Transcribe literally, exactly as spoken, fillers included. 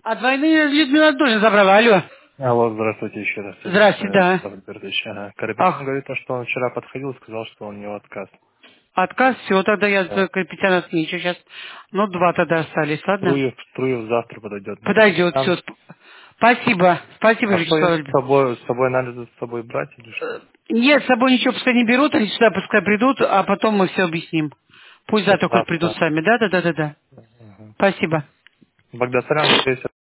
От войны Людмила тоже забрала. Алло. Алло, здравствуйте еще раз. Здрасте, да. Ага. Карапетян Ах, говорит, то, что он вчера подходил, сказал, что у него отказ. отказ, все, тогда я Да. за Карпетяна отмечу сейчас. Ну, два тогда остались, ладно? Струев, Струев завтра подойдет на Подойдет, Карапетян. все. Спасибо. Спасибо, А что им Вячеслав. с собой, с собой надо с собой брать или что? Нет, с собой ничего пускай не берут, они сюда пускай придут, а потом мы все объясним. Пусть завтра хоть придут Завтра. сами. Да, да, да, да, да. Ага. Спасибо. Багдасарян,